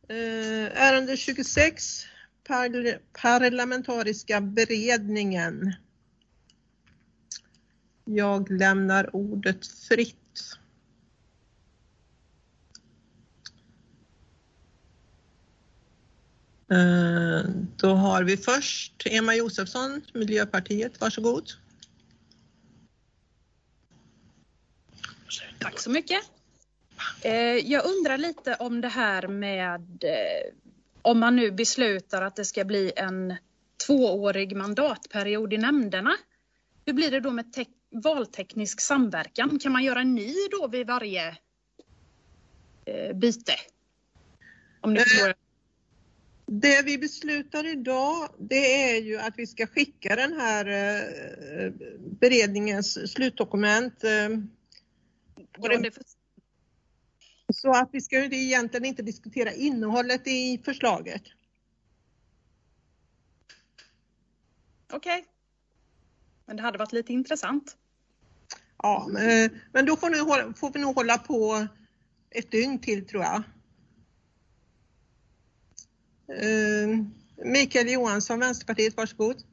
Ärende 26, parlamentariska beredningen. Jag lämnar ordet fritt. Då har vi först Emma Josefsson, Miljöpartiet. Varsågod. Tack så mycket. Jag undrar lite om det här med om man nu beslutar att det ska bli en 2-årig mandatperiod i nämnderna. Hur blir det då med valteknisk samverkan? Kan man göra en ny då vid varje byte? Om ni förstår. Det vi beslutar idag, det är ju att vi ska skicka den här beredningens slutdokument. Så att vi ska ju egentligen inte diskutera innehållet i förslaget. Okej. Men det hade varit lite intressant. Ja, men då får vi nog hålla på ett dygn till, tror jag. Mikael Johansson, Vänsterpartiet, varsågod.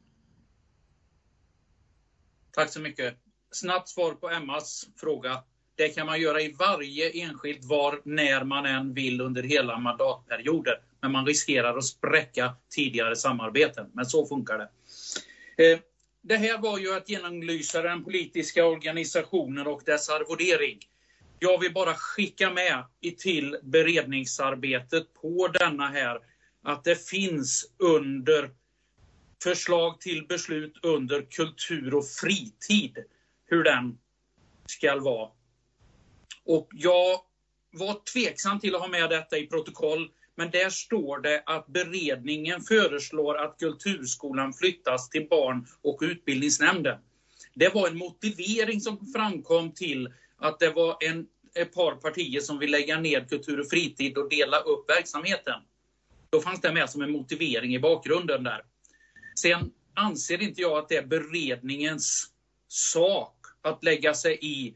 Tack så mycket. Snabbt svar på Emmas fråga. Det kan man göra i varje enskilt var när man än vill under hela mandatperioder. Men man riskerar att spräcka tidigare samarbeten. Men så funkar det. Det här var ju att genomlysa den politiska organisationen och dess arvodering. Jag vill bara skicka med till beredningsarbetet på denna här att det finns under förslag till beslut under kultur och fritid hur den ska vara. Och jag var tveksam till att ha med detta i protokoll, men där står det att beredningen föreslår att kulturskolan flyttas till barn- och utbildningsnämnden. Det var en motivering som framkom till att det var ett par partier som vill lägga ner kultur och fritid och dela upp verksamheten. Då fanns det med som en motivering i bakgrunden där. Sen anser inte jag att det är beredningens sak att lägga sig i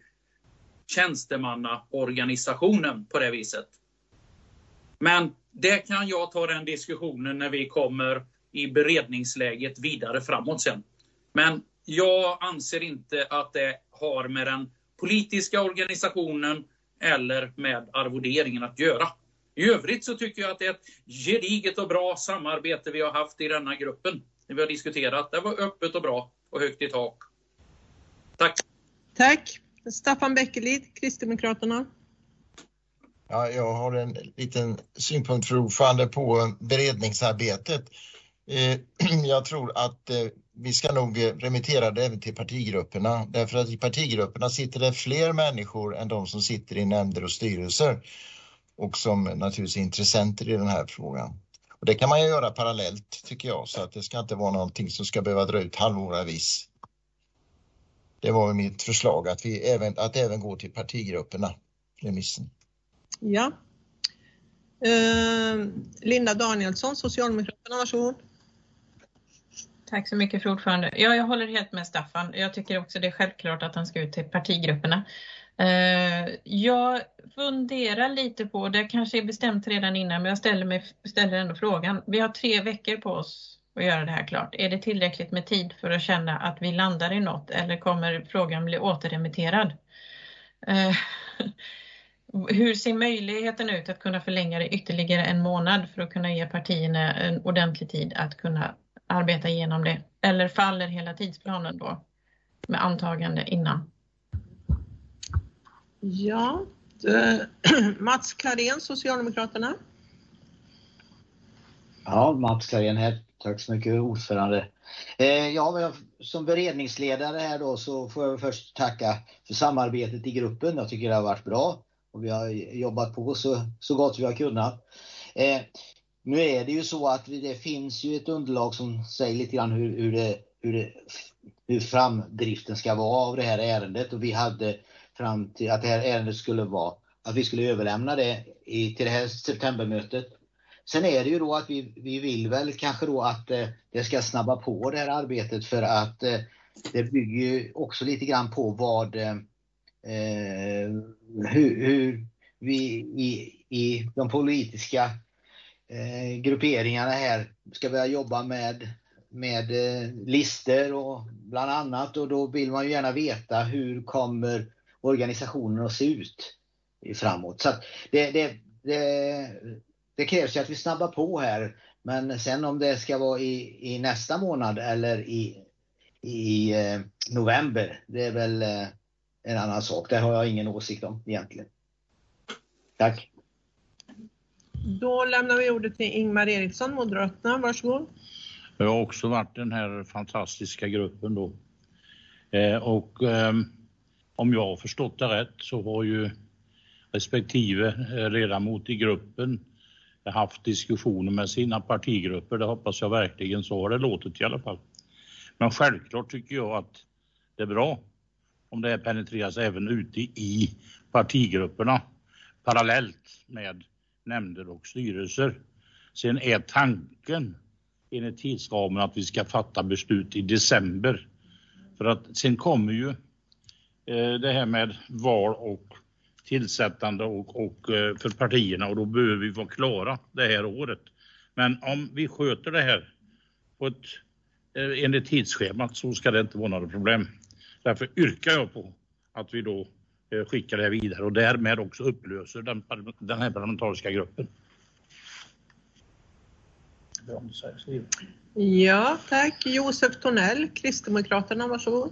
tjänstemannaorganisationen på det viset. Men det kan jag ta den diskussionen när vi kommer i beredningsläget vidare framåt sen. Men jag anser inte att det har med den politiska organisationen eller med arvoderingen att göra. I övrigt så tycker jag att det är ett gediget och bra samarbete vi har haft i denna gruppen. När vi har diskuterat. Det var öppet och bra och högt i tak. Tack. Tack. Staffan Bäckelid, Kristdemokraterna. Ja, jag har en liten synpunkt för ordförande på beredningsarbetet. Jag tror att vi ska nog remittera det även till partigrupperna. Därför att i partigrupperna sitter det fler människor än de som sitter i nämnder och styrelser. Och som naturligtvis är intressenter i den här frågan. Och det kan man ju göra parallellt tycker jag. Så att det ska inte vara någonting som ska behöva dra ut halvåravis. Det var mitt förslag att även gå till partigrupperna. Remissen. Ja. Linda Danielsson, Socialdemokraterna, varsågod. Tack så mycket för ordförande. Ja, jag håller helt med Staffan. Jag tycker också det är självklart att han ska ut till partigrupperna. Jag funderar lite på, det kanske är bestämt redan innan, men jag ställer ändå frågan. Vi har 3 veckor på oss att göra det här klart. Är det tillräckligt med tid för att känna att vi landar i något, eller kommer frågan bli återremitterad? Hur ser möjligheten ut att kunna förlänga det ytterligare 1 månad för att kunna ge partierna en ordentlig tid att kunna arbeta igenom det? Eller faller hela tidsplanen då med antagande innan? Ja, Mats Klarén, Socialdemokraterna. Ja, Mats Klarén här. Tack så mycket ordförande. Ja, som beredningsledare här då så får jag först tacka för samarbetet i gruppen. Jag tycker det har varit bra och vi har jobbat på så gott vi har kunnat. Nu är det ju så att det finns ju ett underlag som säger lite grann hur framdriften ska vara av det här ärendet, och vi hade fram till att det här ärendet skulle vara att vi skulle överlämna det till det här septembermötet. Sen är det ju då att vi vill väl kanske då att det ska snabba på det här arbetet, för att det bygger ju också lite grann på hur vi i de politiska grupperingarna här ska börja jobba med lister och bland annat, och då vill man ju gärna veta hur kommer organisationen att se ut framåt. Så att det krävs ju att vi snabbar på här, men sen om det ska vara i nästa månad eller i november, det är väl en annan sak. Det har jag ingen åsikt om egentligen. Tack. Då lämnar vi ordet till Ingmar Eriksson, Moderaterna. Varsågod. Jag har också varit den här fantastiska gruppen då. Om jag har förstått det rätt så har ju respektive ledamot i gruppen haft diskussioner med sina partigrupper. Det hoppas jag verkligen, så har det låtit i alla fall. Men självklart tycker jag att det är bra om det här penetreras även ute i partigrupperna parallellt med nämnder och styrelser. Sen är tanken enligt tidsramen att vi ska fatta beslut i december. För att sen kommer ju det här med val och tillsättande och för partierna, och då behöver vi vara klara det här året. Men om vi sköter det här på enligt tidsschemat så ska det inte vara några problem. Därför yrkar jag på att vi då skickar det här vidare och därmed också upplöser den här parlamentariska gruppen. Ja, tack. Josef Tornell, Kristdemokraterna, varsågod.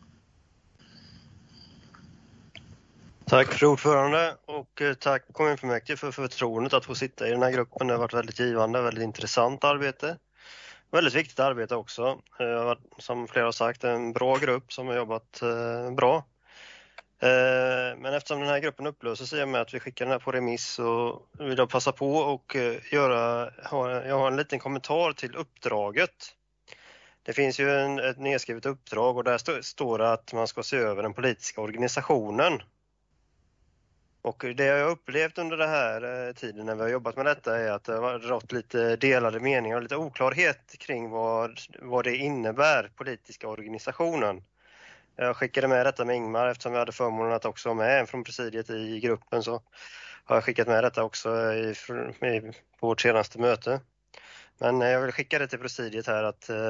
Tack för ordförande och tack kommunfullmäktige för förtroendet att få sitta i den här gruppen. Det har varit väldigt givande, väldigt intressant arbete. Väldigt viktigt arbete också. Det har varit, som flera har sagt, en bra grupp som har jobbat bra. Men eftersom den här gruppen upplöses i och med att vi skickar den här på remiss, så vill jag passa på och jag har en liten kommentar till uppdraget. Det finns ju ett nedskrivet uppdrag och där står det att man ska se över den politiska organisationen. Och det jag har upplevt under den här tiden när vi har jobbat med detta är att det har rått lite delade meningar och lite oklarhet kring vad det innebär, politiska organisationen. Jag skickade med detta med Ingmar eftersom vi hade förmånen att också vara med från presidiet i gruppen, så har jag skickat med detta också på vårt senaste möte. Men jag vill skicka det till presidiet här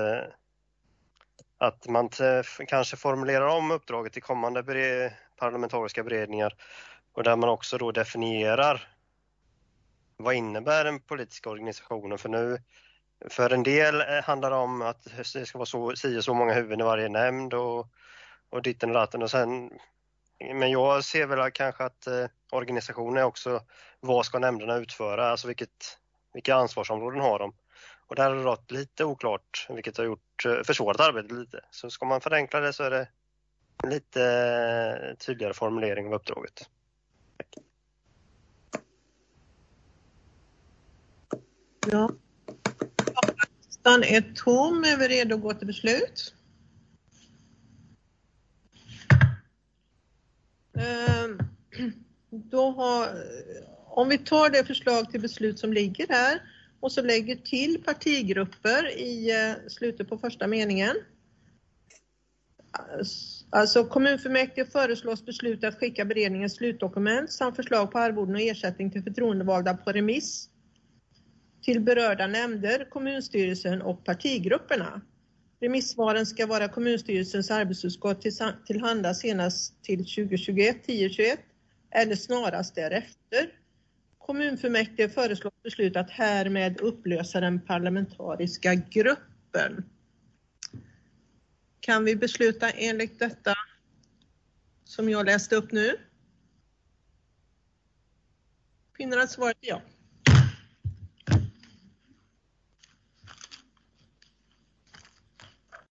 att man kanske formulerar om uppdraget till kommande parlamentariska beredningar och där man också då definierar vad innebär den politiska organisationen. För en del handlar det om att det ska vara så många huvuden i varje nämnd och ditten och datten och sen, men jag ser väl kanske att organisationen är också vad ska nämnderna utföra, alltså vilka ansvarsområden har de. Och där har det rått lite oklart, vilket har försvårat arbetet lite. Så ska man förenkla det så är det en lite tydligare formulering av uppdraget. Tack. Ja. Listan är tom. Är vi redo att gå till beslut? Om vi tar det förslag till beslut som ligger här och så lägger till partigrupper i slutet på första meningen. Alltså kommunfullmäktige föreslås besluta att skicka beredningens slutdokument samt förslag på arvoden och ersättning till förtroendevalda på remiss till berörda nämnder, kommunstyrelsen och partigrupperna. Remissvaren ska vara kommunstyrelsens arbetsutskott tillhanda senast till 2021-10-21 eller snarast därefter. Kommunfullmäktige föreslår beslut att härmed upplösa den parlamentariska gruppen. Kan vi besluta enligt detta som jag läste upp nu? Finner att svaret är ja.